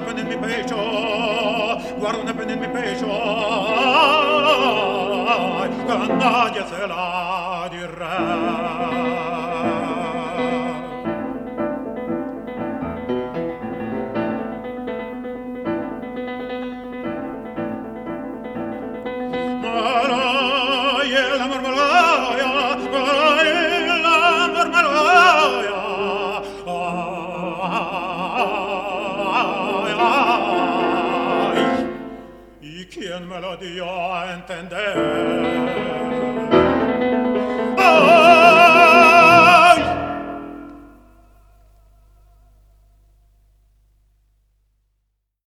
pena en mi pecho, guarda una pena en mi pecho, ay, que nadie se la dirá. ¿Quién me lo dio a entender?